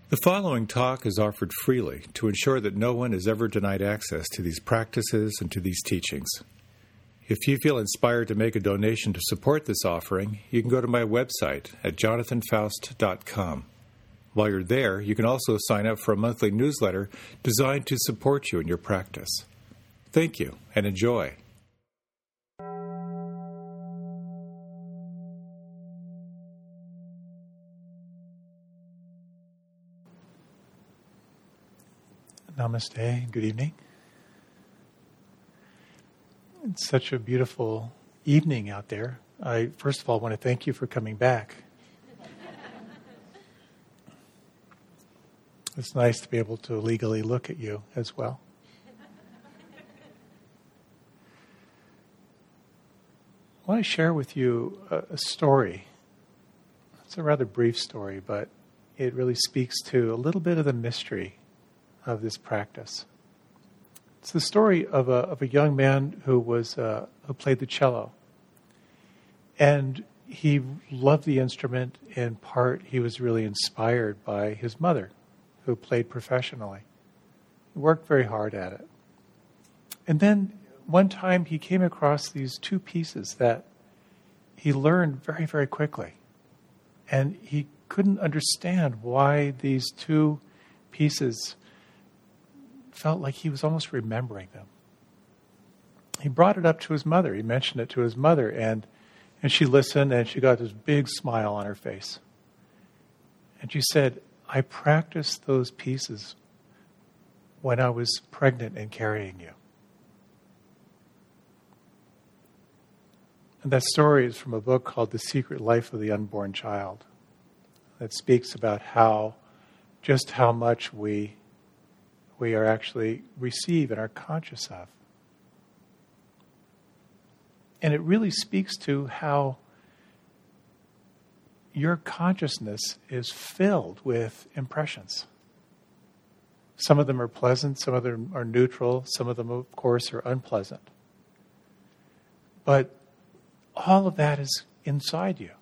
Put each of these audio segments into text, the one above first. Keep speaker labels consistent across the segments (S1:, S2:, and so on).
S1: The following talk is offered freely to ensure that no one is ever denied access to these practices and to these teachings. If you feel inspired to make a donation to support this offering, you can go to my website at jonathanfaust.com. While you're there, you can also sign up for a monthly newsletter designed to support you in your practice. Thank you, and enjoy.
S2: Namaste. Good evening. It's such a beautiful evening out there. I, first of all, want to thank you for coming back. It's nice to be able to legally look at you as well. I want to share with you a story. It's a rather brief story, but it really speaks to a little bit of the mystery of this practice. It's the story of a young man who played the cello, and he loved the instrument. In part, he was really inspired by his mother, who played professionally. He worked very hard at it, and then one time he came across these two pieces that he learned very, very quickly, and he couldn't understand why these two pieces felt like he was almost remembering them. He brought it up to his mother. He mentioned it to his mother, and she listened, and she got this big smile on her face. And she said, "I practiced those pieces when I was pregnant and carrying you." And that story is from a book called The Secret Life of the Unborn Child, that speaks about how much we are actually receive and are conscious of. And it really speaks to how your consciousness is filled with impressions. Some of them are pleasant, some of them are neutral, some of them, of course, are unpleasant. But all of that is inside you.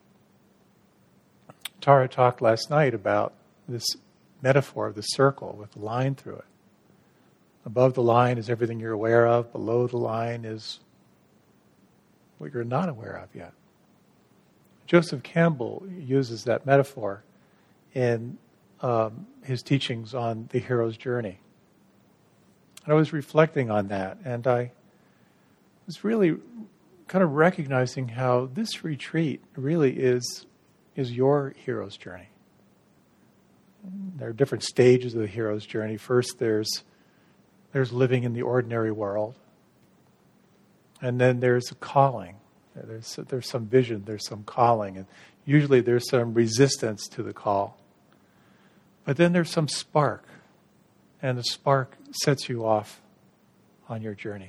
S2: Tara talked last night about this metaphor of the circle with the line through it. Above the line is everything you're aware of. Below the line is what you're not aware of yet. Joseph Campbell uses that metaphor in his teachings on the hero's journey. And I was reflecting on that, and I was really kind of recognizing how this retreat really is your hero's journey. There are different stages of the hero's journey. First, there's living in the ordinary world. And then there's a calling. There's some vision, there's some calling. And usually there's some resistance to the call. But then there's some spark. And the spark sets you off on your journey.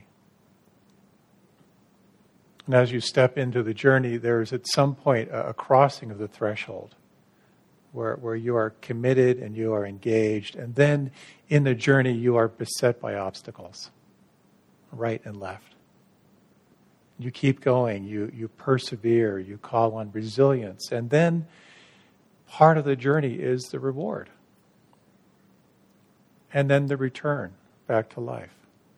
S2: And as you step into the journey, there's at some point a crossing of the threshold where you are committed and you are engaged. And then in the journey, you are beset by obstacles, right and left. You keep going, you persevere, you call on resilience. And then part of the journey is the reward. And then the return back to life.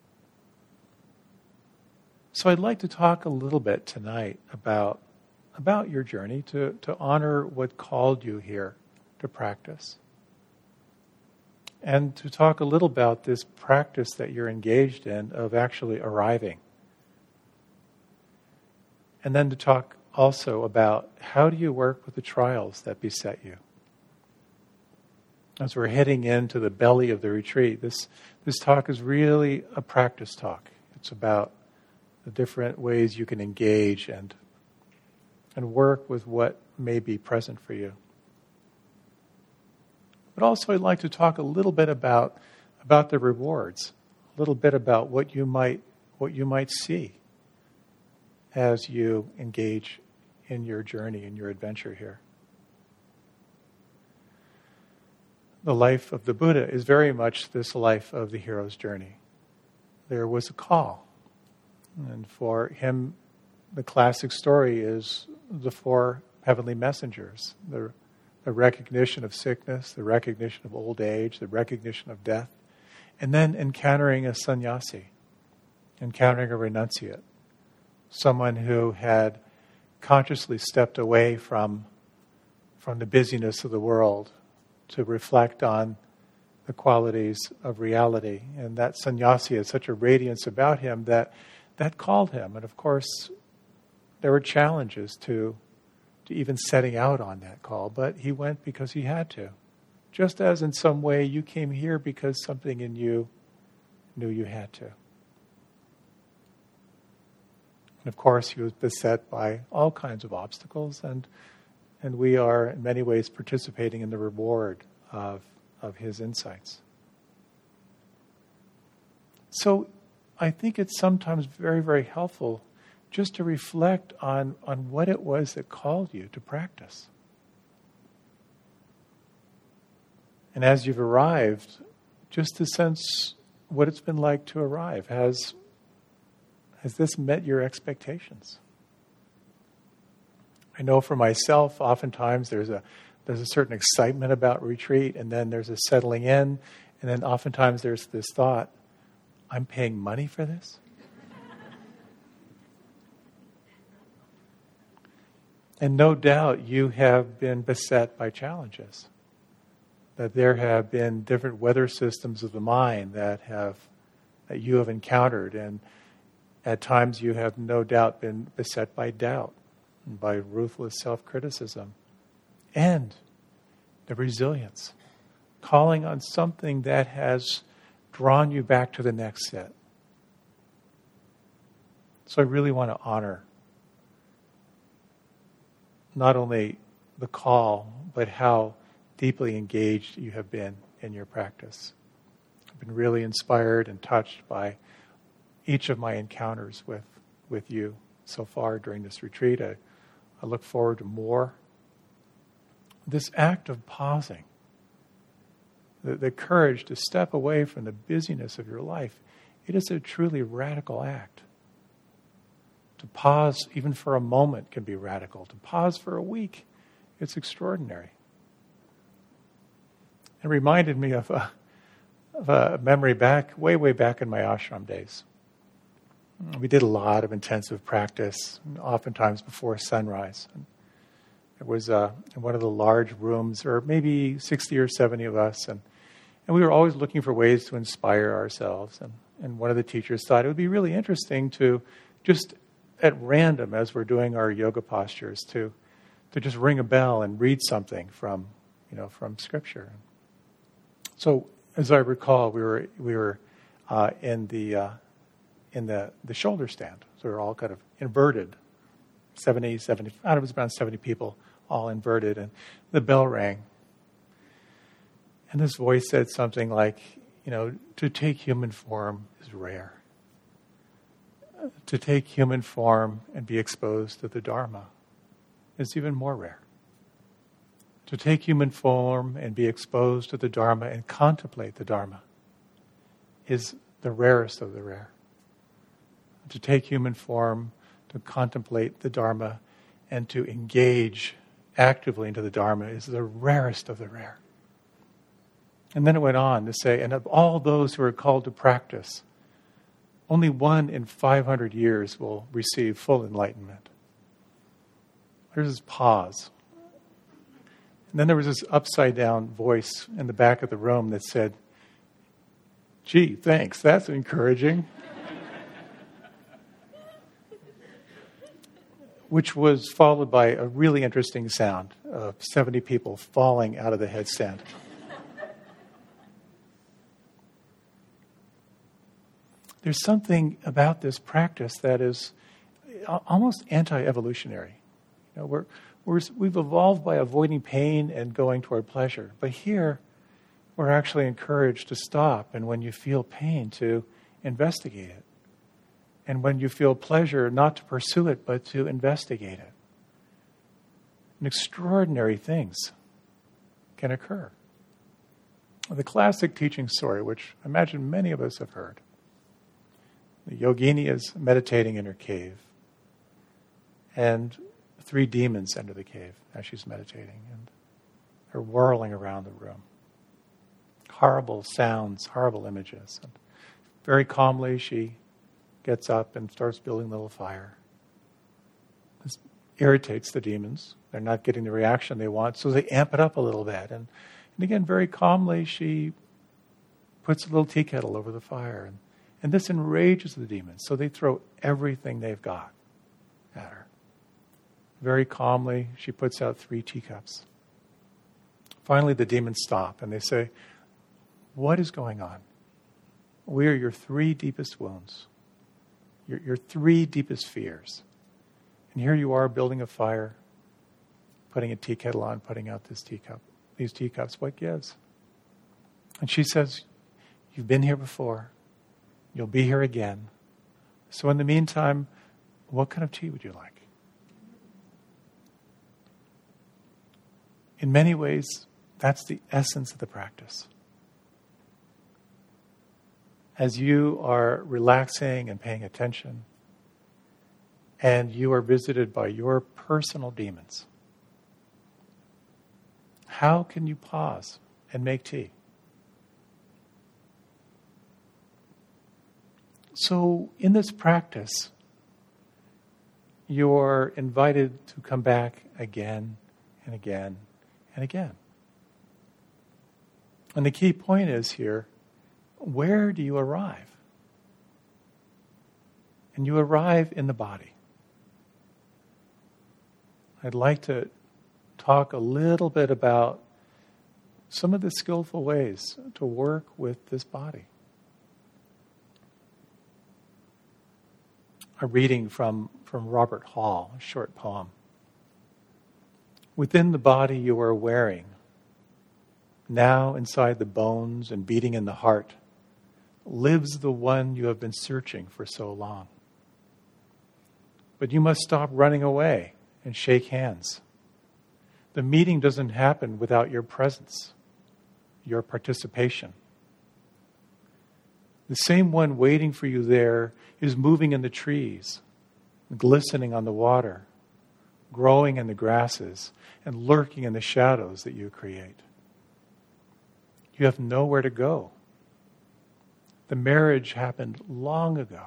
S2: So I'd like to talk a little bit tonight about your journey to honor what called you here to practice. And to talk a little about this practice that you're engaged in of actually arriving. And then to talk also about how do you work with the trials that beset you. As we're heading into the belly of the retreat, this talk is really a practice talk. It's about the different ways you can engage and work with what may be present for you. But also I'd like to talk a little bit about the rewards, a little bit about what you might see as you engage in your journey, in your adventure here. The life of the Buddha is very much this life of the hero's journey. There was a call. And for him, the classic story is the four heavenly messengers, the the recognition of sickness, the recognition of old age, the recognition of death, and then encountering a sannyasi, encountering a renunciate, someone who had consciously stepped away from the busyness of the world to reflect on the qualities of reality. And that sannyasi had such a radiance about him that called him. And of course, there were challenges to even setting out on that call, but he went because he had to. Just as in some way you came here because something in you knew you had to. And of course, he was beset by all kinds of obstacles, and we are in many ways participating in the reward of his insights. So I think it's sometimes very, very helpful just to reflect on what it was that called you to practice. And as you've arrived, just to sense what it's been like to arrive. Has this met your expectations? I know for myself, oftentimes there's a certain excitement about retreat, and then there's a settling in, and then oftentimes there's this thought, I'm paying money for this? And no doubt you have been beset by challenges. That there have been different weather systems of the mind that you have encountered, and at times you have no doubt been beset by doubt, and by ruthless self-criticism, and the resilience, calling on something that has drawn you back to the next set. So I really want to honor not only the call, but how deeply engaged you have been in your practice. I've been really inspired and touched by each of my encounters with you so far during this retreat. I look forward to more. This act of pausing, the courage to step away from the busyness of your life, it is a truly radical act. To pause even for a moment can be radical. To pause for a week, it's extraordinary. It reminded me of a memory way back in my ashram days. We did a lot of intensive practice, oftentimes before sunrise. It was in one of the large rooms, or maybe 60 or 70 of us, and we were always looking for ways to inspire ourselves. And one of the teachers thought it would be really interesting to just at random, as we're doing our yoga postures, to just ring a bell and read something from Scripture. So, as I recall, we were in the shoulder stand. So we were all kind of inverted, 70, it was around 70 people, all inverted, and the bell rang. And this voice said something like, to take human form is rare. To take human form and be exposed to the Dharma is even more rare. To take human form and be exposed to the Dharma and contemplate the Dharma is the rarest of the rare. To take human form, to contemplate the Dharma, and to engage actively into the Dharma is the rarest of the rare. And then it went on to say, and of all those who are called to practice, only 1 in 500 years will receive full enlightenment. There's this pause. And then there was this upside down voice in the back of the room that said, gee, thanks, that's encouraging. Which was followed by a really interesting sound of 70 people falling out of the headstand. There's something about this practice that is almost anti-evolutionary. We've evolved by avoiding pain and going toward pleasure. But here, we're actually encouraged to stop, and when you feel pain, to investigate it. And when you feel pleasure, not to pursue it, but to investigate it. And extraordinary things can occur. The classic teaching story, which I imagine many of us have heard. The yogini is meditating in her cave. And 3 demons enter the cave as she's meditating. They're whirling around the room. Horrible sounds, horrible images. And very calmly, she gets up and starts building a little fire. This irritates the demons. They're not getting the reaction they want, so they amp it up a little bit. And again, very calmly, she puts a little tea kettle over the fire. And this enrages the demons, so they throw everything they've got at her. Very calmly, she puts out 3 teacups. Finally, the demons stop, and they say, "What is going on? We are your 3 deepest wounds, your 3 deepest fears. And here you are building a fire, putting a tea kettle on, putting out these teacups. What gives?" And she says, "You've been here before. You'll be here again. So in the meantime, what kind of tea would you like?" In many ways, that's the essence of the practice. As you are relaxing and paying attention, and you are visited by your personal demons, how can you pause and make tea? So in this practice, you're invited to come back again and again and again. And the key point is here, where do you arrive? And you arrive in the body. I'd like to talk a little bit about some of the skillful ways to work with this body. A reading from Robert Hall, a short poem. "Within the body you are wearing, now inside the bones and beating in the heart, lives the one you have been searching for so long. But you must stop running away and shake hands. The meeting doesn't happen without your presence, your participation. The same one waiting for you there is moving in the trees, glistening on the water, growing in the grasses, and lurking in the shadows that you create. You have nowhere to go. The marriage happened long ago.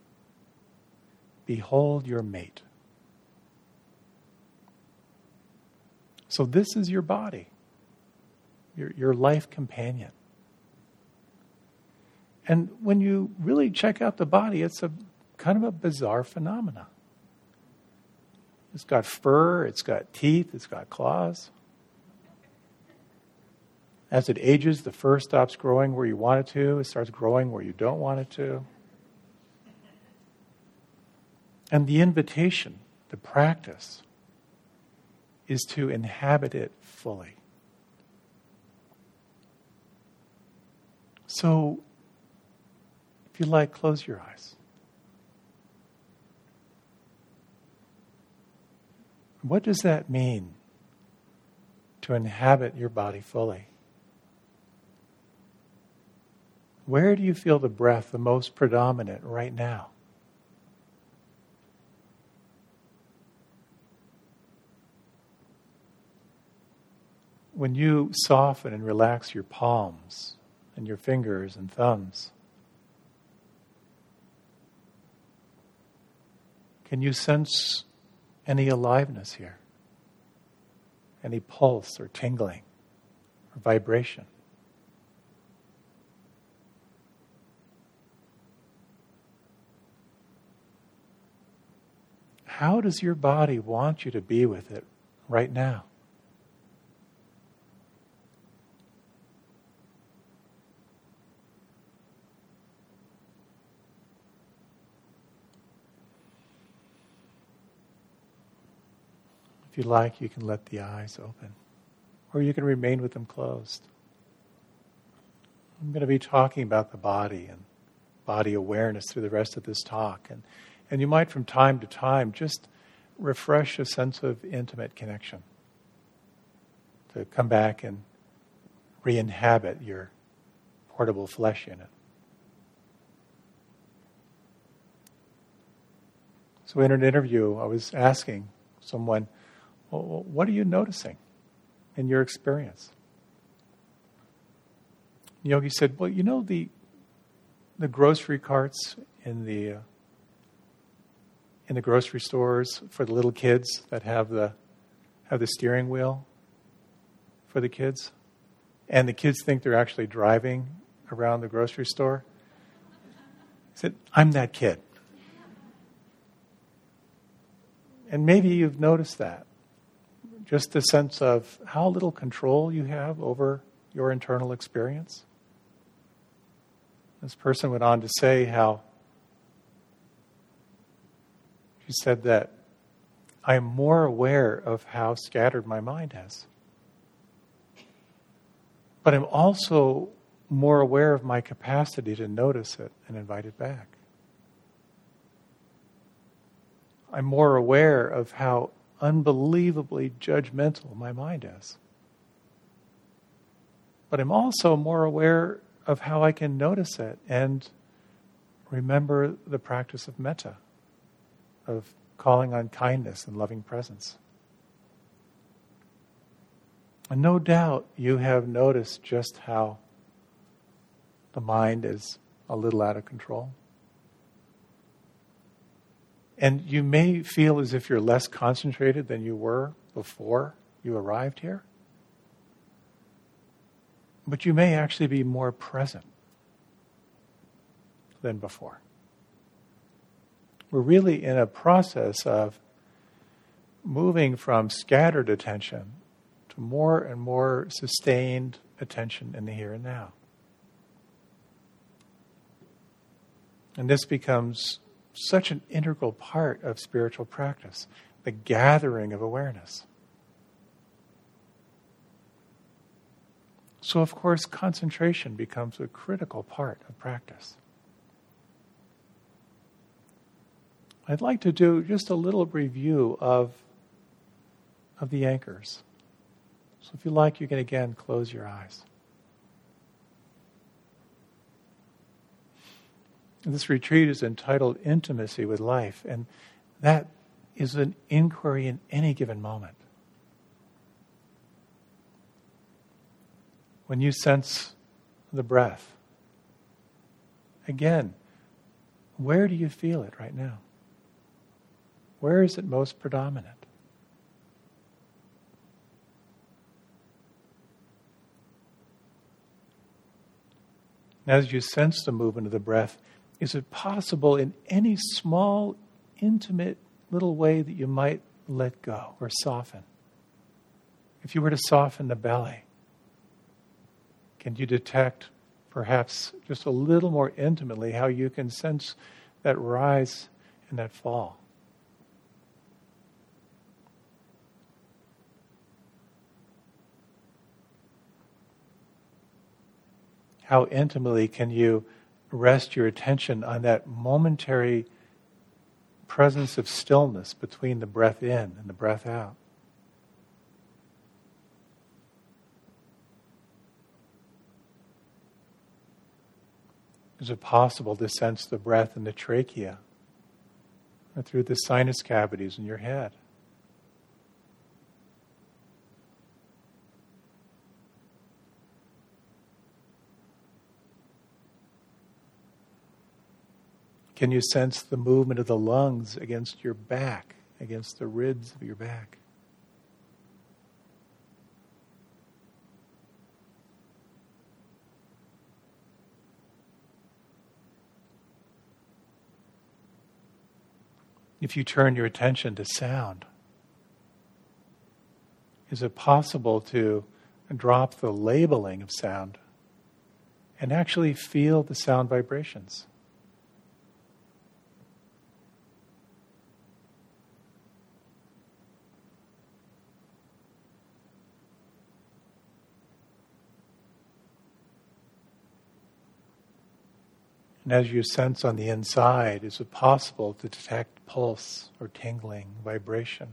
S2: Behold your mate." So this is your body, your life companion. And when you really check out the body, it's a kind of a bizarre phenomena. It's got fur, it's got teeth, it's got claws. As it ages, the fur stops growing where you want it to. It starts growing where you don't want it to. And the invitation, the practice, is to inhabit it fully. So, if you like, close your eyes. What does that mean, to inhabit your body fully? Where do you feel the breath the most predominant right now? When you soften and relax your palms and your fingers and thumbs, can you sense any aliveness here? Any pulse or tingling or vibration? How does your body want you to be with it right now? If you like, you can let the eyes open, or you can remain with them closed. I'm going to be talking about the body and body awareness through the rest of this talk. And you might, from time to time, just refresh a sense of intimate connection, to come back and re-inhabit your portable flesh unit. So in an interview, I was asking someone, well, what are you noticing in your experience? Yogi said, well, the grocery carts in the grocery stores for the little kids that have the steering wheel for the kids, and the kids think they're actually driving around the grocery store. He said, I'm that kid. And maybe you've noticed that. Just the sense of how little control you have over your internal experience. This person went on to say how she said that I am more aware of how scattered my mind is. But I'm also more aware of my capacity to notice it and invite it back. I'm more aware of how unbelievably judgmental my mind is. But I'm also more aware of how I can notice it and remember the practice of metta, of calling on kindness and loving presence. And no doubt you have noticed just how the mind is a little out of control. And you may feel as if you're less concentrated than you were before you arrived here. But you may actually be more present than before. We're really in a process of moving from scattered attention to more and more sustained attention in the here and now. And this becomes such an integral part of spiritual practice, the gathering of awareness. So, of course, concentration becomes a critical part of practice. I'd like to do just a little review of the anchors. So if you like, you can again close your eyes. This retreat is entitled Intimacy with Life, and that is an inquiry in any given moment. When you sense the breath, again, where do you feel it right now? Where is it most predominant? As you sense the movement of the breath, is it possible in any small, intimate little way that you might let go or soften? If you were to soften the belly, can you detect perhaps just a little more intimately how you can sense that rise and that fall? How intimately can you rest your attention on that momentary presence of stillness between the breath in and the breath out? Is it possible to sense the breath in the trachea or through the sinus cavities in your head? Can you sense the movement of the lungs against your back, against the ribs of your back? If you turn your attention to sound, is it possible to drop the labeling of sound and actually feel the sound vibrations? And as you sense on the inside, is it possible to detect pulse or tingling, vibration?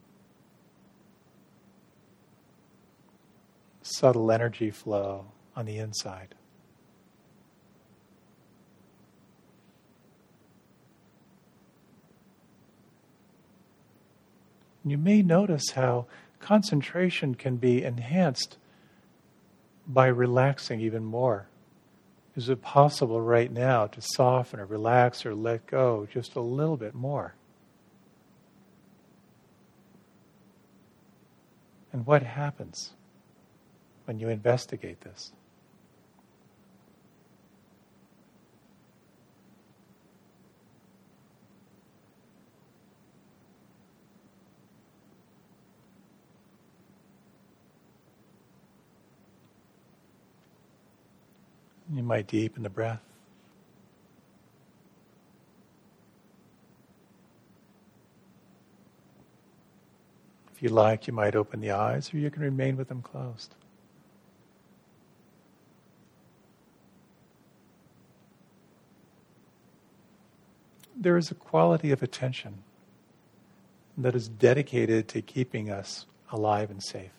S2: Subtle energy flow on the inside. You may notice how concentration can be enhanced by relaxing even more. Is it possible right now to soften or relax or let go just a little bit more? And what happens when you investigate this? You might deepen the breath. If you like, you might open the eyes, or you can remain with them closed. There is a quality of attention that is dedicated to keeping us alive and safe.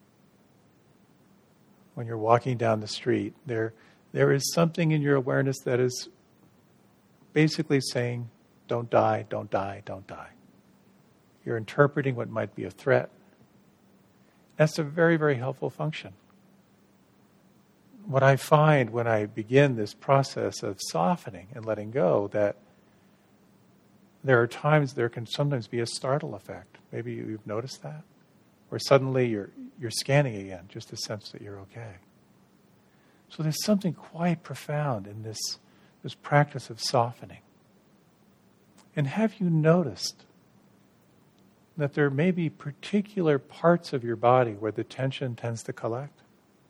S2: When you're walking down the street, there is something in your awareness that is basically saying, don't die, don't die, don't die. You're interpreting what might be a threat. That's a very, very helpful function. What I find when I begin this process of softening and letting go, that there are times there can sometimes be a startle effect. Maybe you've noticed that? Where suddenly you're scanning again, just to sense that you're okay. So there's something quite profound in this practice of softening. And have you noticed that there may be particular parts of your body where the tension tends to collect?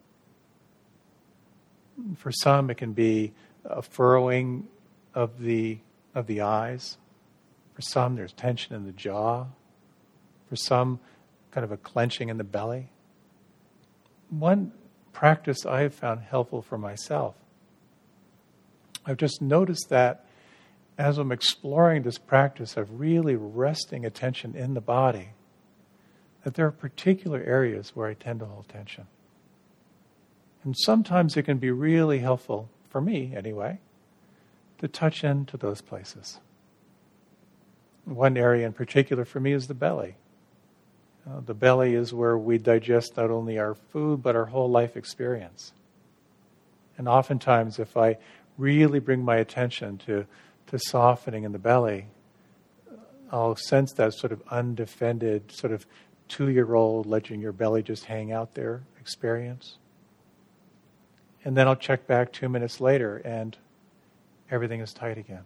S2: For some, it can be a furrowing of the eyes. For some, there's tension in the jaw. For some, kind of a clenching in the belly. One practice I have found helpful for myself, I've just noticed that as I'm exploring this practice of really resting attention in the body, that there are particular areas where I tend to hold tension. And sometimes it can be really helpful, for me anyway, to touch into those places. One area in particular for me is the belly. The belly is where we digest not only our food, but our whole life experience. And oftentimes, if I really bring my attention to softening in the belly, I'll sense that sort of undefended, sort of 2-year-old letting your belly just hang out there experience. And then I'll check back 2 minutes later and everything is tight again.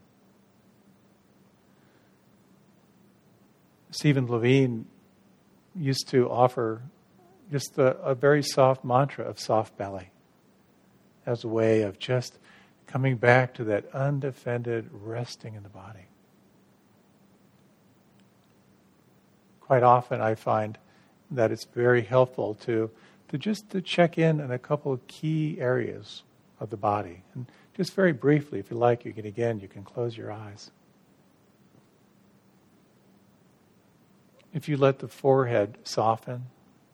S2: Stephen Levine used to offer just a very soft mantra of soft belly as a way of just coming back to that undefended resting in the body. Quite often I find that it's very helpful to check in a couple of key areas of the body. And just very briefly, if you like, you can close your eyes. If you let the forehead soften,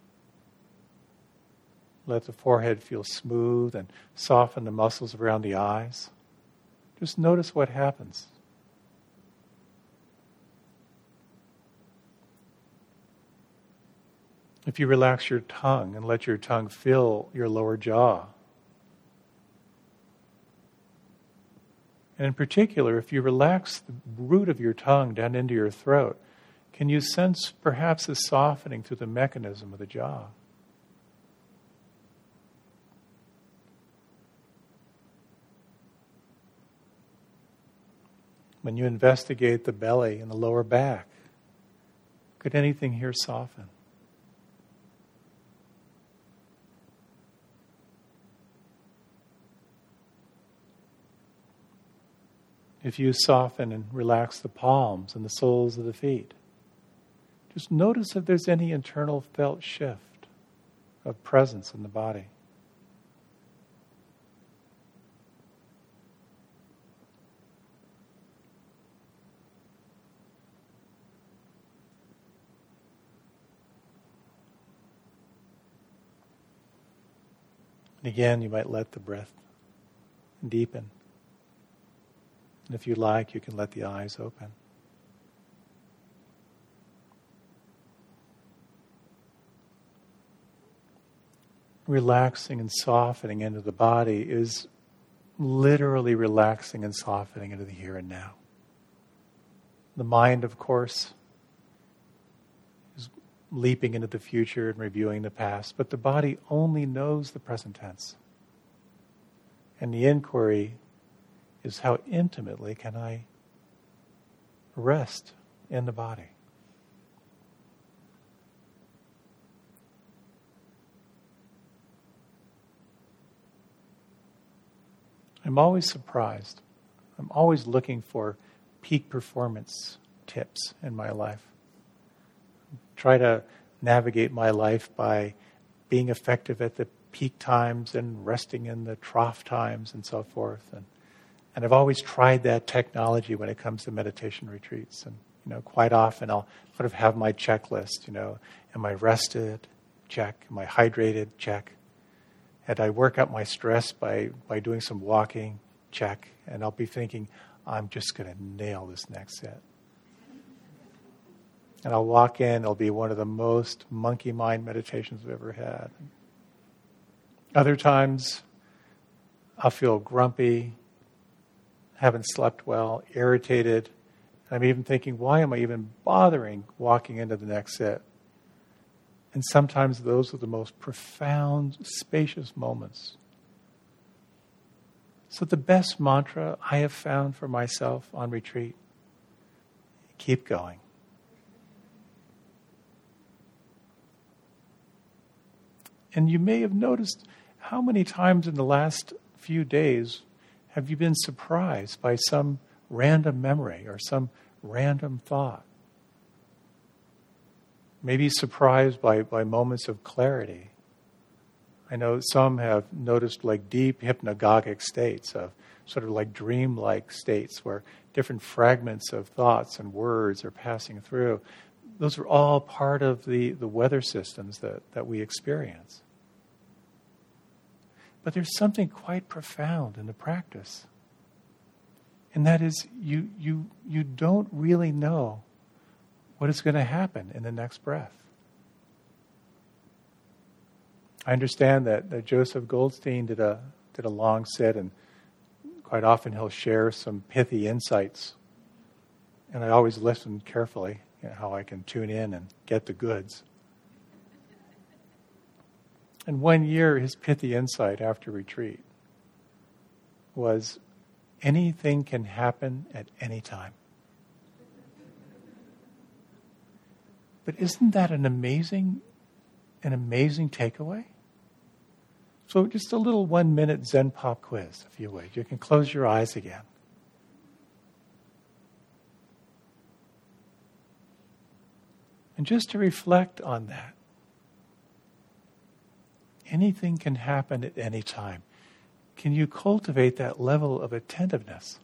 S2: let the forehead feel smooth and soften the muscles around the eyes, just notice what happens. If you relax your tongue and let your tongue fill your lower jaw, and in particular, if you relax the root of your tongue down into your throat, can you sense perhaps a softening through the mechanism of the jaw? When you investigate the belly and the lower back, could anything here soften? If you soften and relax the palms and the soles of the feet, just notice if there's any internal felt shift of presence in the body. And again, you might let the breath deepen. And if you like, you can let the eyes open. relaxing and softening into the body is literally relaxing and softening into the here and now. The mind, of course, is leaping into the future and reviewing the past, but the body only knows the present tense. And the inquiry is, how intimately can I rest in the body? I'm always surprised. I'm always looking for peak performance tips in my life. Try to navigate my life by being effective at the peak times and resting in the trough times and so forth. And I've always tried that technology when it comes to meditation retreats. And quite often I'll sort of have my checklist. Am I rested? Check. Am I hydrated? Check. And I work out my stress by doing some walking? Check. And I'll be thinking, I'm just going to nail this next set. And I'll walk in, it'll be one of the most monkey mind meditations I've ever had. Other times, I'll feel grumpy, haven't slept well, irritated. I'm even thinking, why am I even bothering walking into the next set? And sometimes those are the most profound, spacious moments. So the best mantra I have found for myself on retreat, keep going. And you may have noticed how many times in the last few days have you been surprised by some random memory or some random thought? Maybe surprised by moments of clarity. I know some have noticed like deep hypnagogic states of sort of like dream-like states where different fragments of thoughts and words are passing through. Those are all part of the weather systems that we experience. But there's something quite profound in the practice. And that is you don't really know what is going to happen in the next breath. I understand that Joseph Goldstein did a long sit, and quite often he'll share some pithy insights. And I always listen carefully, how I can tune in and get the goods. And one year, his pithy insight after retreat was, anything can happen at any time. But isn't that an amazing takeaway? So just a little 1-minute Zen pop quiz, if you would. You can close your eyes again. And just to reflect on that. Anything can happen at any time. Can you cultivate that level of attentiveness,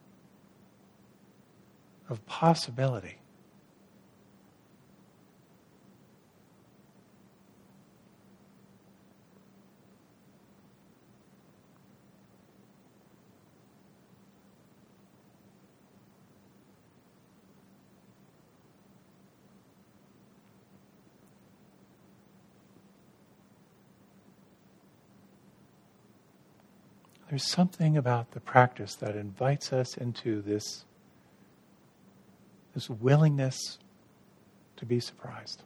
S2: of possibility? There's something about the practice that invites us into this willingness to be surprised.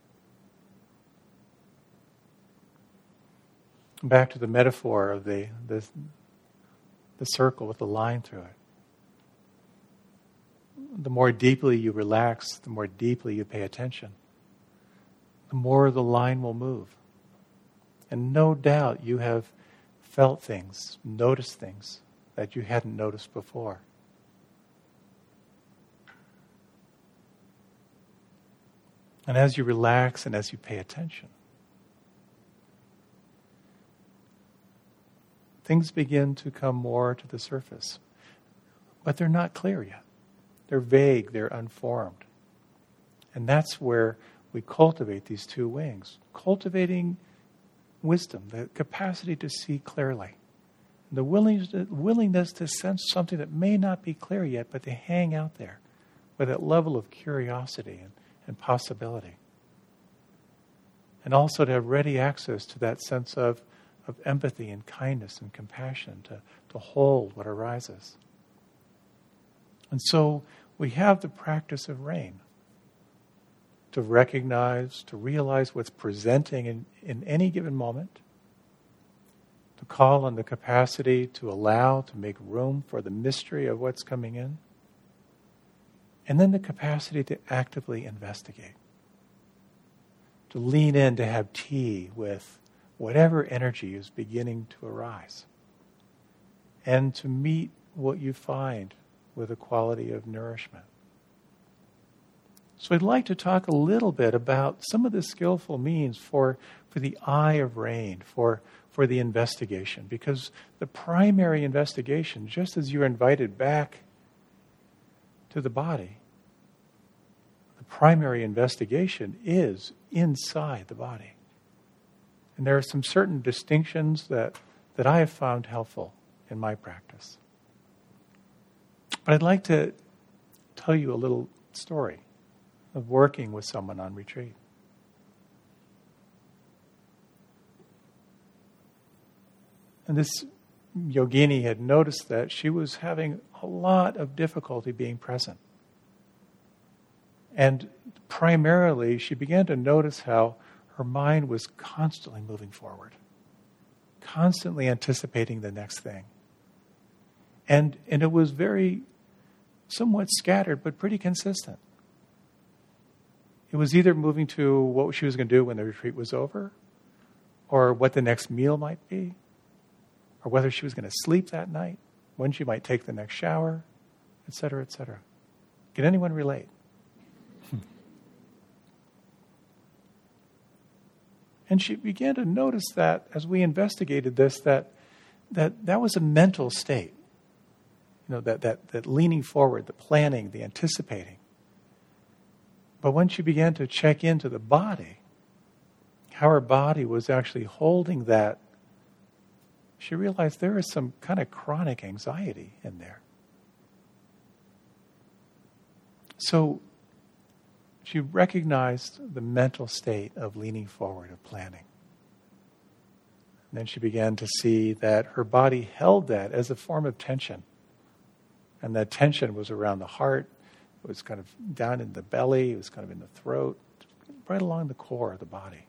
S2: Back to the metaphor of the circle with the line through it. The more deeply you relax, the more deeply you pay attention, the more the line will move. And no doubt you have felt things, noticed things that you hadn't noticed before. And as you relax and as you pay attention, things begin to come more to the surface. But they're not clear yet. They're vague, they're unformed. And that's where we cultivate these two wings. Cultivating wisdom, the capacity to see clearly. The willingness to sense something that may not be clear yet, but to hang out there with that level of curiosity and possibility. And also to have ready access to that sense of empathy and kindness and compassion to hold what arises. And so we have the practice of rain to recognize, to realize what's presenting in any given moment, to call on the capacity to allow, to make room for the mystery of what's coming in, and then the capacity to actively investigate, to lean in, to have tea with whatever energy is beginning to arise, and to meet what you find with a quality of nourishment. So I'd like to talk a little bit about some of the skillful means for the eye of rain, for the investigation, because the primary investigation, just as you're invited back to the body, the primary investigation is inside the body. And there are some certain distinctions that I have found helpful in my practice. But I'd like to tell you a little story of working with someone on retreat. And this yogini had noticed that she was having a lot of difficulty being present. And primarily, she began to notice how her mind was constantly moving forward, constantly anticipating the next thing. And it was very somewhat scattered, but pretty consistent. It was either moving to what she was going to do when the retreat was over, or what the next meal might be, or whether she was going to sleep that night, when she might take the next shower, etc., etc. Can anyone relate? And she began to notice that as we investigated this, that was a mental state. You know, that leaning forward, the planning, the anticipating. But when she began to check into the body, how her body was actually holding that, she realized there is some kind of chronic anxiety in there. So she recognized the mental state of leaning forward, of planning. And then she began to see that her body held that as a form of tension. And that tension was around the heart, it was kind of down in the belly, it was kind of in the throat, right along the core of the body.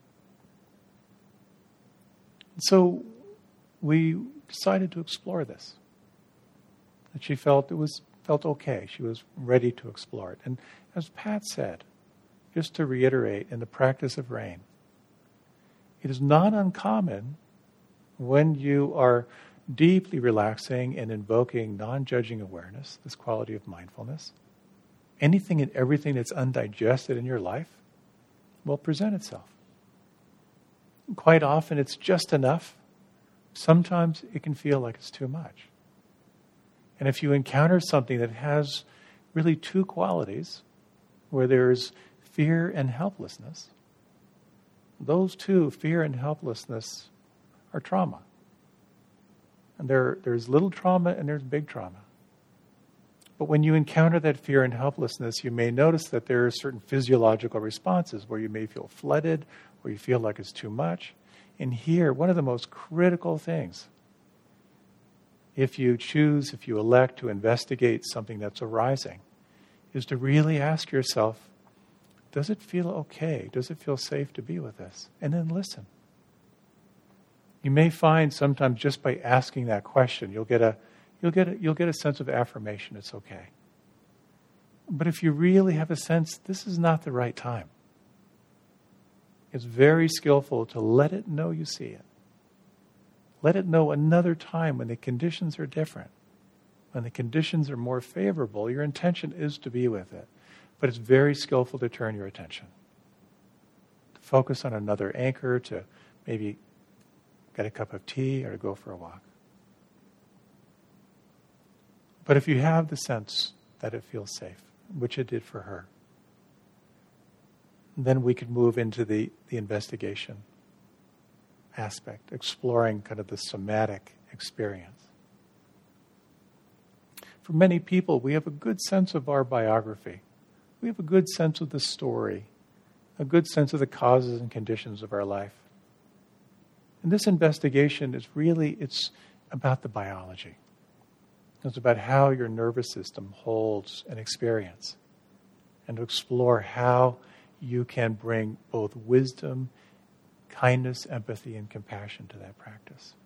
S2: So we decided to explore this. And she felt okay. She was ready to explore it. And as Pat said, just to reiterate, in the practice of rain, it is not uncommon when you are deeply relaxing and invoking non-judging awareness, this quality of mindfulness, anything and everything that's undigested in your life will present itself. Quite often it's just enough. Sometimes it can feel like it's too much. And if you encounter something that has really two qualities, where there's fear and helplessness, those two, fear and helplessness, are trauma. And there's little trauma and there's big trauma. But when you encounter that fear and helplessness, you may notice that there are certain physiological responses where you may feel flooded, or you feel like it's too much. And here, one of the most critical things, if you elect to investigate something that's arising, is to really ask yourself, does it feel okay? Does it feel safe to be with this? And then listen. You may find sometimes just by asking that question, you'll get a sense of affirmation. It's okay. But if you really have a sense, this is not the right time, it's very skillful to let it know you see it. Let it know another time when the conditions are different. When the conditions are more favorable, your intention is to be with it. But it's very skillful to turn your attention. To focus on another anchor, to maybe get a cup of tea or to go for a walk. But if you have the sense that it feels safe, which it did for her, then we could move into the investigation aspect, exploring kind of the somatic experience. For many people, we have a good sense of our biography. We have a good sense of the story a good sense of the causes and conditions of our life. And this investigation is really, it's about the biology. It's about how your nervous system holds an experience, and to explore how you can bring both wisdom, kindness, empathy, and compassion to that practice.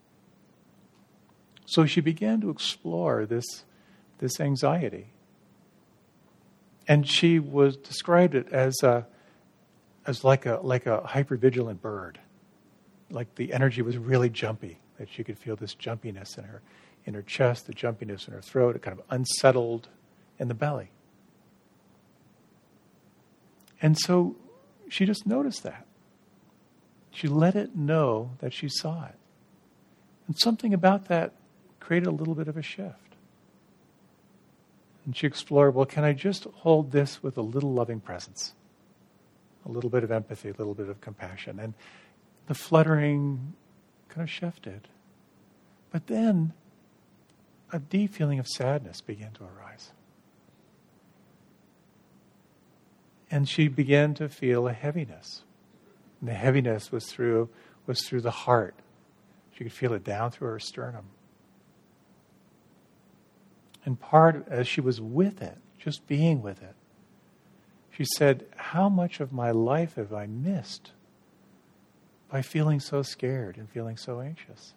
S2: So she began to explore this anxiety. And she described it as like a hypervigilant bird. Like the energy was really jumpy, that she could feel this jumpiness in her chest, the jumpiness in her throat, it kind of unsettled in the belly. And so she just noticed that. She let it know that she saw it. And something about that created a little bit of a shift. And she explored, well, can I just hold this with a little loving presence? A little bit of empathy, a little bit of compassion. And the fluttering kind of shifted. But then a deep feeling of sadness began to arise. And she began to feel a heaviness. And the heaviness was through the heart. She could feel it down through her sternum. And as she was with it, just being with it, she said, how much of my life have I missed by feeling so scared and feeling so anxious?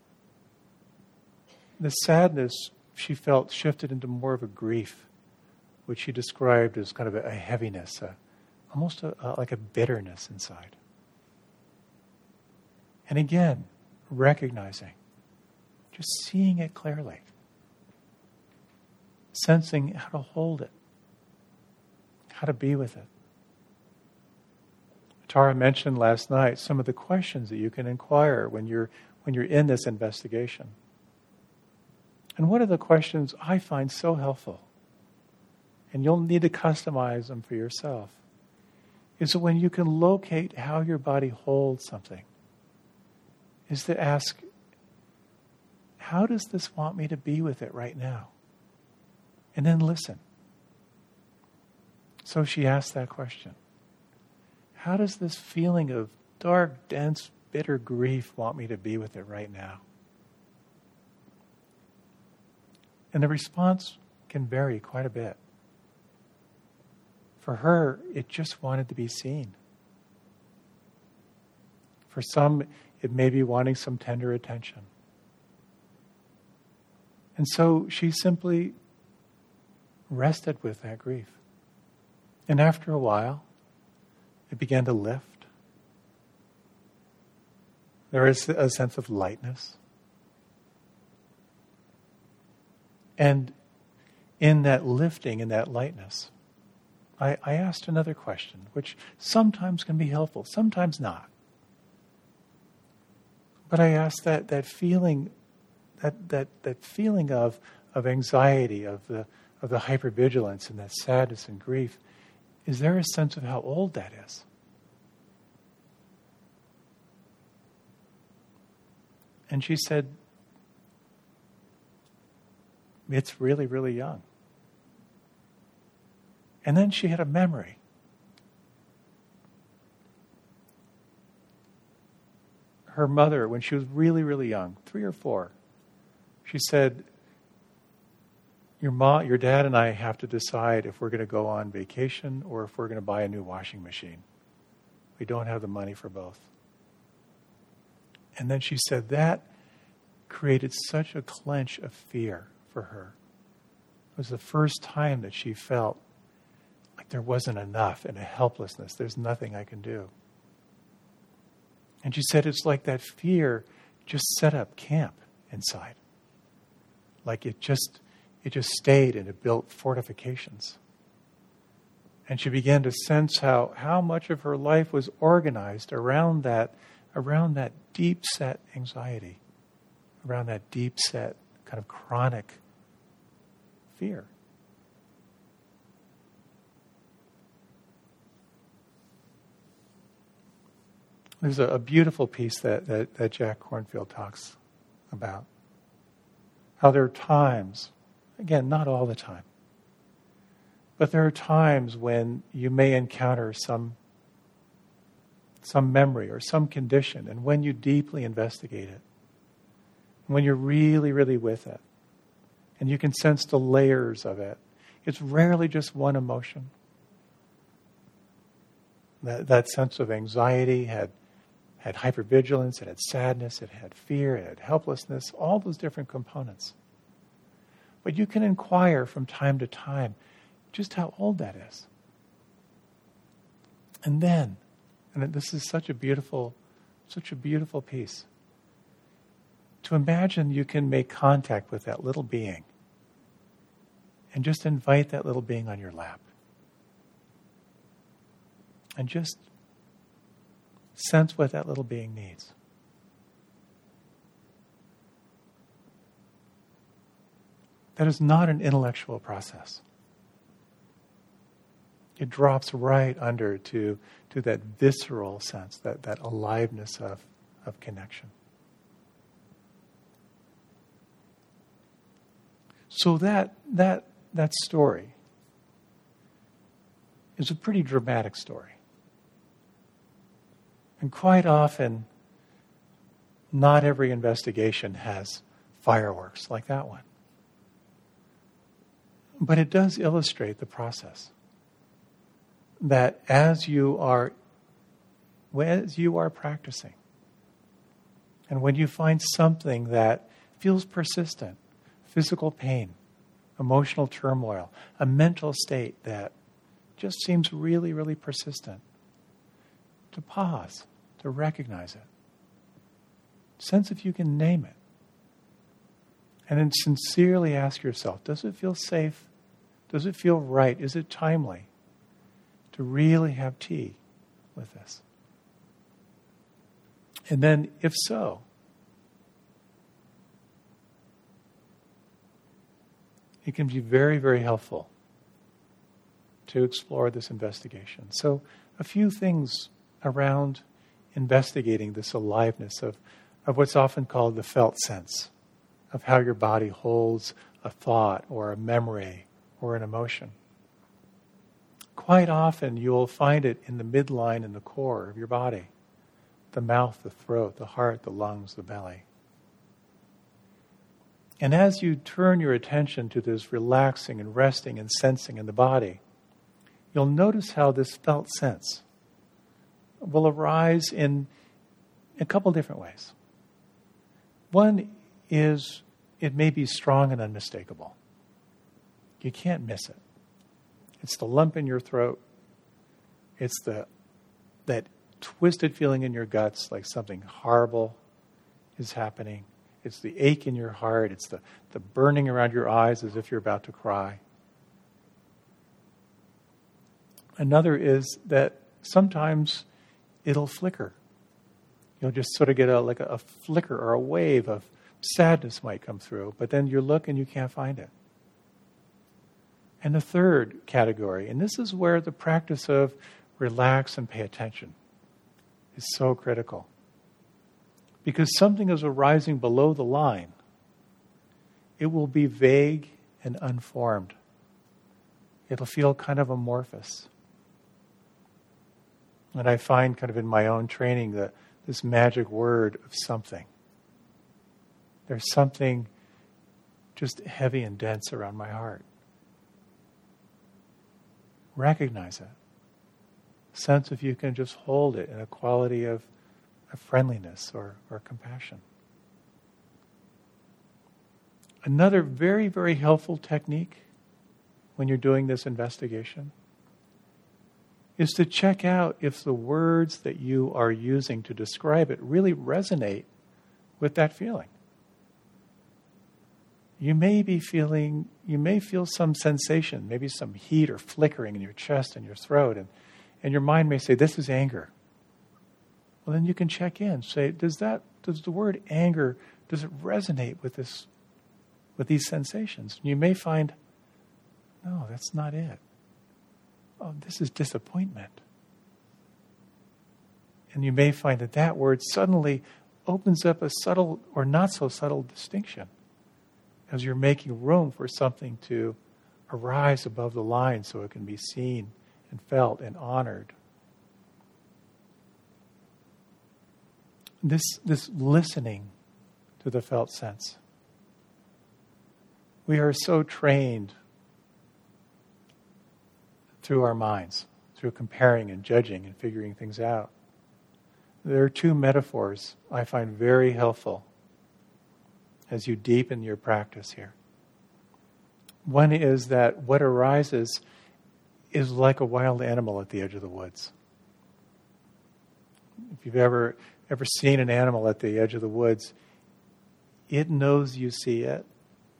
S2: The sadness she felt shifted into more of a grief, which she described as kind of a heaviness, almost like a bitterness inside. And again, recognizing, just seeing it clearly, sensing how to hold it, how to be with it. Tara mentioned last night some of the questions that you can inquire when you're in this investigation. And one of the questions I find so helpful, and you'll need to customize them for yourself, is that when you can locate how your body holds something, is to ask, how does this want me to be with it right now? And then listen. So she asked that question. How does this feeling of dark, dense, bitter grief want me to be with it right now? And the response can vary quite a bit. For her, it just wanted to be seen. For some, it may be wanting some tender attention. And so she simply rested with that grief. And after a while, it began to lift. There is a sense of lightness. And in that lifting, in that lightness, I asked another question, which sometimes can be helpful, sometimes not. But I asked that feeling, that feeling of anxiety, of the hypervigilance and that sadness and grief, is there a sense of how old that is? And she said, it's really, really young. And then she had a memory. Her mother, when she was really, really young, 3 or 4, she said, your dad and I have to decide if we're going to go on vacation or if we're going to buy a new washing machine. We don't have the money for both. And then she said that created such a clench of fear for her. It was the first time that she felt like there wasn't enough and a helplessness. There's nothing I can do. And she said it's like that fear just set up camp inside. Like it just stayed and it built fortifications. And she began to sense how much of her life was organized around that deep-set anxiety, around that deep-set kind of chronic fear. There's a beautiful piece that Jack Kornfield talks about. How there are times, again, not all the time, but there are times when you may encounter some some memory or some condition, and when you deeply investigate it, when you're really, really with it, and you can sense the layers of it, it's rarely just one emotion. That sense of anxiety had hypervigilance, it had sadness, it had fear, it had helplessness, all those different components. But you can inquire from time to time just how old that is. And then, and this is such a beautiful piece, to imagine you can make contact with that little being and just invite that little being on your lap. And just sense what that little being needs. That is not an intellectual process. It drops right under to that visceral sense, that aliveness of connection. So that story is a pretty dramatic story. And quite often, not every investigation has fireworks like that one. But it does illustrate the process. That as you are practicing, and when you find something that feels persistent, physical pain, emotional turmoil, a mental state that just seems really, really persistent, to pause, to recognize it. Sense if you can name it. And then sincerely ask yourself, does it feel safe? Does it feel right? Is it timely to really have tea with this? And then, if so, it can be very, very helpful to explore this investigation. So, a few things around investigating this aliveness of what's often called the felt sense, of how your body holds a thought or a memory or an emotion. Quite often you'll find it in the midline and the core of your body, the mouth, the throat, the heart, the lungs, the belly. And as you turn your attention to this relaxing and resting and sensing in the body, you'll notice how this felt sense will arise in a couple different ways. One is it may be strong and unmistakable. You can't miss it. It's the lump in your throat. It's that twisted feeling in your guts like something horrible is happening. It's the ache in your heart. It's the burning around your eyes as if you're about to cry. Another is that sometimes it'll flicker. You'll just sort of get a flicker or a wave of sadness might come through, but then you look and you can't find it. And the third category, and this is where the practice of relax and pay attention is so critical. Because something is arising below the line, it will be vague and unformed. It'll feel kind of amorphous. And I find kind of in my own training that this magic word of something. There's something just heavy and dense around my heart. Recognize it. Sense if you can just hold it in a quality of friendliness or compassion. Another very, very helpful technique when you're doing this investigation is to check out if the words that you are using to describe it really resonate with that feeling. You may feel some sensation, maybe some heat or flickering in your chest and your throat, and your mind may say, this is anger. Well, then you can check in, say, does the word anger, does it resonate with these sensations? And you may find, no, that's not it. Oh, this is disappointment. And you may find that word suddenly opens up a subtle or not so subtle distinction as you're making room for something to arise above the line so it can be seen and felt and honored. this listening to the felt sense. We are so trained through our minds, through comparing and judging and figuring things out. There are two metaphors I find very helpful as you deepen your practice here. One is that what arises is like a wild animal at the edge of the woods. If you've ever seen an animal at the edge of the woods, it knows you see it.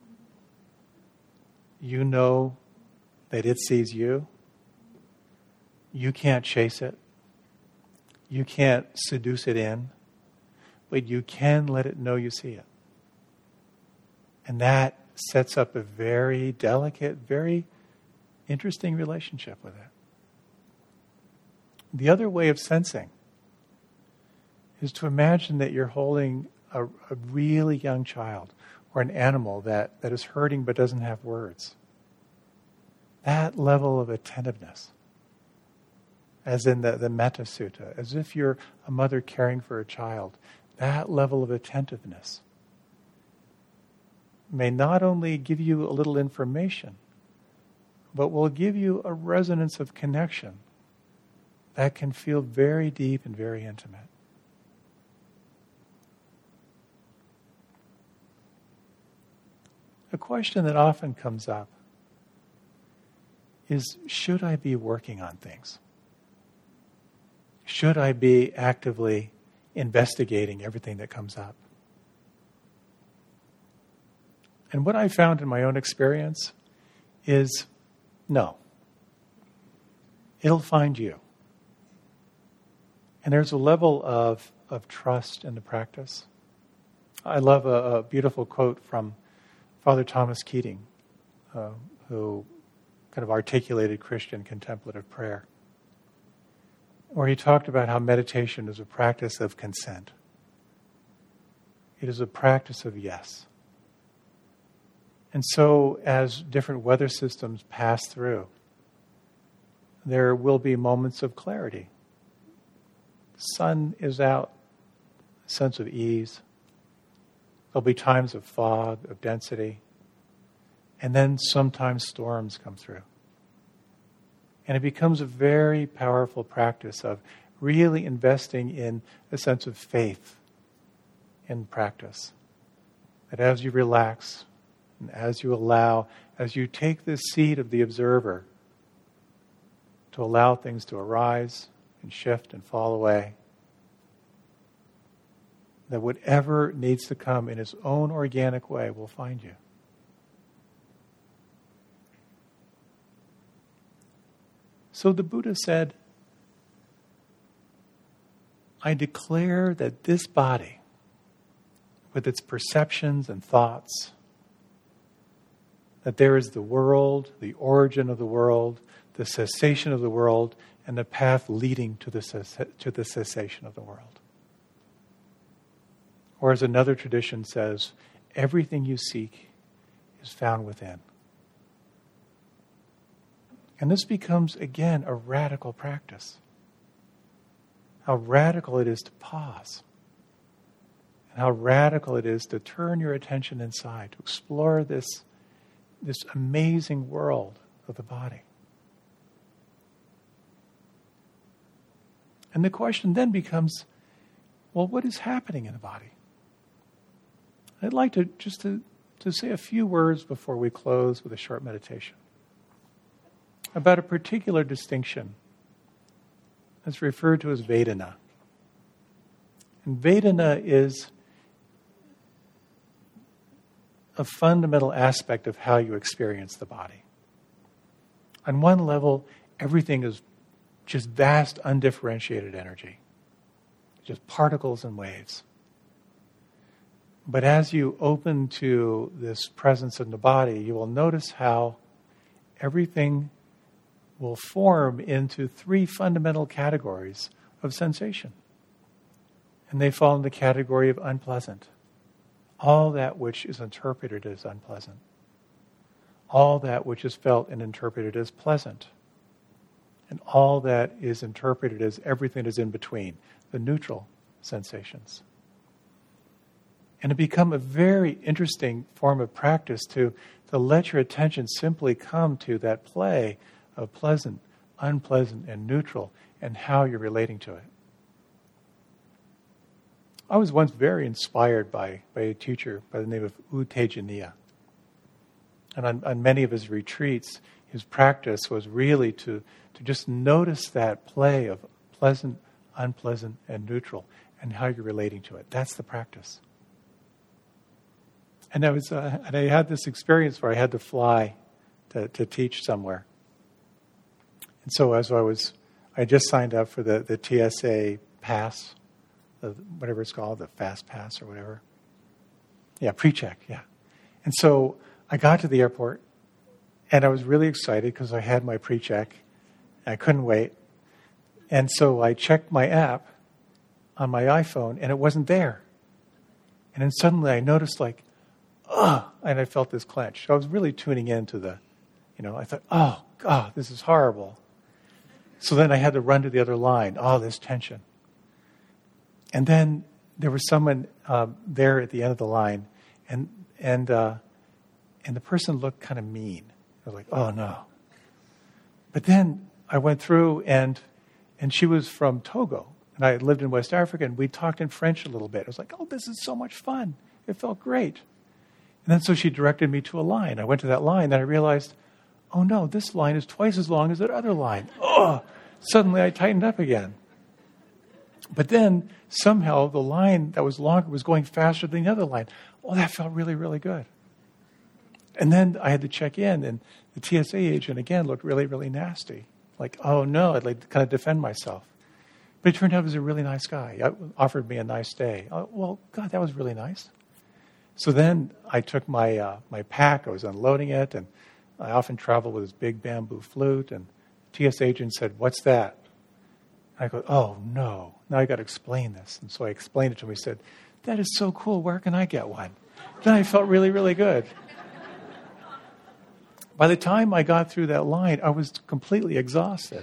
S2: You know that it sees you. You can't chase it. You can't seduce it in. But you can let it know you see it. And that sets up a very delicate, very interesting relationship with it. The other way of sensing is to imagine that you're holding a really young child or an animal that is hurting but doesn't have words. That level of attentiveness, as in the Metta Sutta, as if you're a mother caring for a child, that level of attentiveness may not only give you a little information, but will give you a resonance of connection that can feel very deep and very intimate. A question that often comes up is, should I be working on things? Should I be actively investigating everything that comes up? And what I found in my own experience is no. It'll find you. And there's a level of trust in the practice. I love a beautiful quote from Father Thomas Keating, who kind of articulated Christian contemplative prayer, where he talked about how meditation is a practice of consent. It is a practice of yes. And so as different weather systems pass through, there will be moments of clarity. The sun is out, a sense of ease. There'll be times of fog, of density. And then sometimes storms come through. And it becomes a very powerful practice of really investing in a sense of faith in practice. That as you relax, and as you allow, as you take this seat of the observer to allow things to arise and shift and fall away, that whatever needs to come in its own organic way will find you. So the Buddha said, I declare that this body, with its perceptions and thoughts, that there is the world, the origin of the world, the cessation of the world, and the path leading to the cessation of the world. Or as another tradition says, everything you seek is found within. And this becomes, again, a radical practice. How radical it is to pause. And how radical it is to turn your attention inside, to explore this amazing world of the body. And the question then becomes, well, what is happening in the body? I'd like to just to say a few words before we close with a short meditation about a particular distinction that's referred to as Vedana. And Vedana is a fundamental aspect of how you experience the body. On one level, everything is just vast, undifferentiated energy, just particles and waves. But as you open to this presence in the body, you will notice how everything will form into three fundamental categories of sensation. And they fall in the category of unpleasant. All that which is interpreted as unpleasant. All that which is felt and interpreted as pleasant. And all that is interpreted as everything that is in between, the neutral sensations. And it become a very interesting form of practice to let your attention simply come to that play of pleasant, unpleasant, and neutral, and how you're relating to it. I was once very inspired by a teacher by the name of U Tejaniya. And on many of his retreats, his practice was really to just notice that play of pleasant, unpleasant, and neutral, and how you're relating to it. That's the practice. And I had this experience where I had to fly to teach somewhere. And so I just signed up for the TSA pass, whatever it's called, the fast pass or whatever. Yeah, pre-check, yeah. And so I got to the airport, and I was really excited because I had my pre-check. I couldn't wait. And so I checked my app on my iPhone, and it wasn't there. And then suddenly I noticed and I felt this clench. I was really tuning into I thought, oh, God, this is horrible. So then I had to run to the other line. Oh, this tension. And then there was someone there at the end of the line, and the person looked kind of mean. I was like, oh, no. But then I went through, and she was from Togo, and I had lived in West Africa, and we talked in French a little bit. I was like, oh, this is so much fun. It felt great. And then so she directed me to a line. I went to that line, and I realized, oh, no, this line is twice as long as that other line. Oh, suddenly I tightened up again. But then somehow the line that was longer was going faster than the other line. Oh, that felt really, really good. And then I had to check in, and the TSA agent, again, looked really, really nasty. Like, oh, no, I'd like to kind of defend myself. But it turned out he was a really nice guy. He offered me a nice day. Oh, well, God, that was really nice. So then I took my pack. I was unloading it, and I often travel with this big bamboo flute. And the TSA agent said, what's that? And I go, oh, no. Now I got to explain this. And so I explained it to him. He said, that is so cool. Where can I get one? Then I felt really, really good. By the time I got through that line, I was completely exhausted.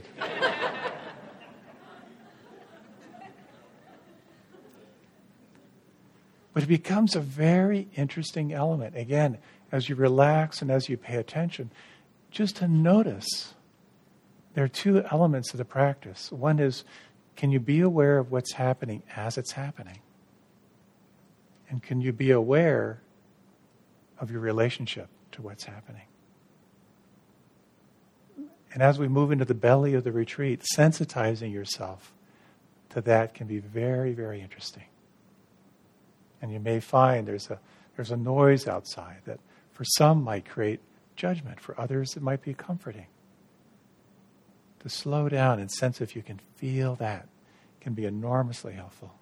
S2: But it becomes a very interesting element. Again, as you relax and as you pay attention, just to notice. There are two elements of the practice. One is, can you be aware of what's happening as it's happening? And can you be aware of your relationship to what's happening? And as we move into the belly of the retreat, sensitizing yourself to that can be very, very interesting. And you may find there's a noise outside that for some might create judgment. For others, it might be comforting. To slow down and sense if you can feel that can be enormously helpful.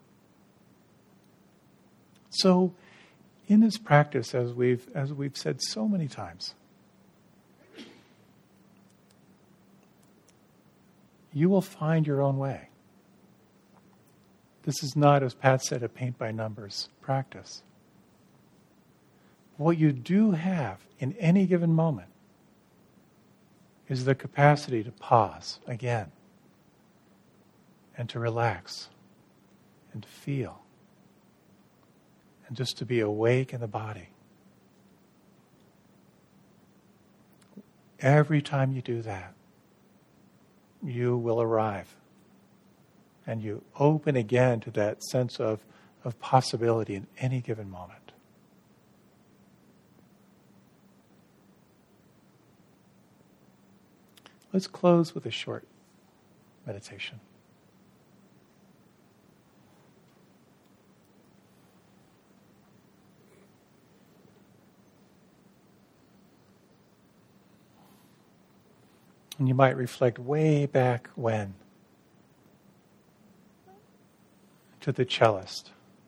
S2: So, in this practice, as we've said so many times, you will find your own way. This is not, as Pat said, a paint-by-numbers practice. What you do have in any given moment is the capacity to pause again and to relax and to feel and just to be awake in the body. Every time you do that, you will arrive. And you open again to that sense of possibility in any given moment. Let's close with a short meditation. And you might reflect way back when to the cellist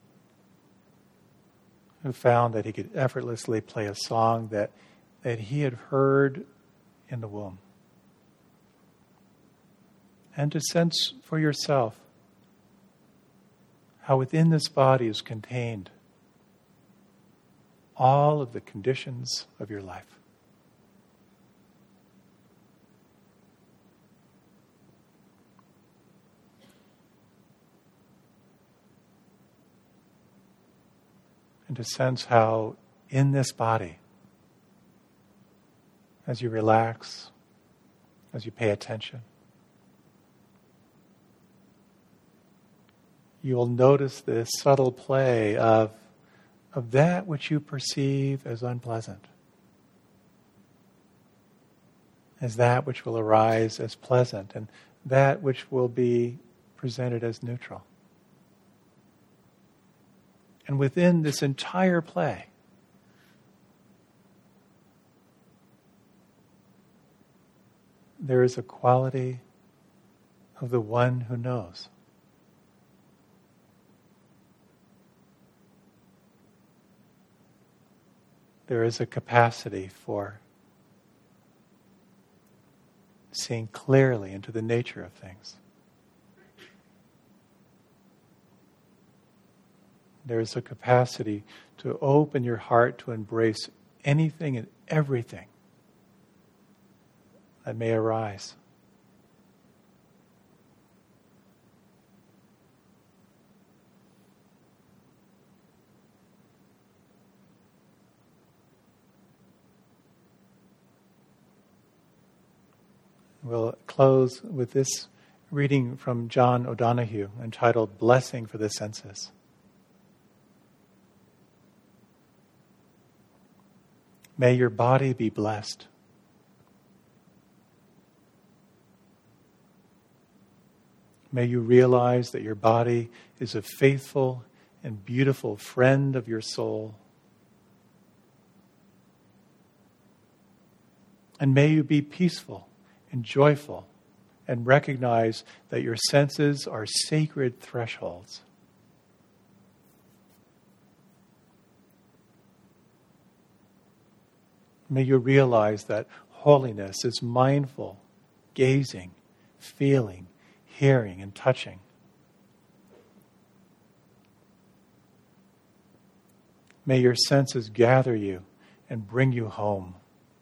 S2: who found that he could effortlessly play a song that he had heard in the womb. And to sense for yourself how within this body is contained all of the conditions of your life. and to sense how in this body, as you relax, as you pay attention, you will notice this subtle play of that which you perceive as unpleasant, as that which will arise as pleasant, and that which will be presented as neutral. And within this entire play, there is a quality of the one who knows. There is a capacity for seeing clearly into the nature of things. There is a capacity to open your heart to embrace anything and everything that may arise. We'll close with this reading from John O'Donohue entitled Blessing for the Senses. May your body be blessed. May you realize that your body is a faithful and beautiful friend of your soul. And may you be peaceful and joyful and recognize that your senses are sacred thresholds. May you realize that holiness is mindful, gazing, feeling, hearing, and touching. May your senses gather you and bring you home.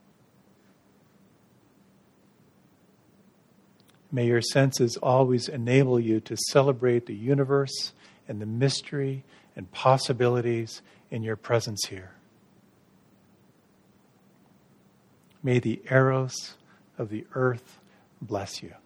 S2: May your senses always enable you to celebrate the universe and the mystery and possibilities in your presence here. May the eros of the earth bless you.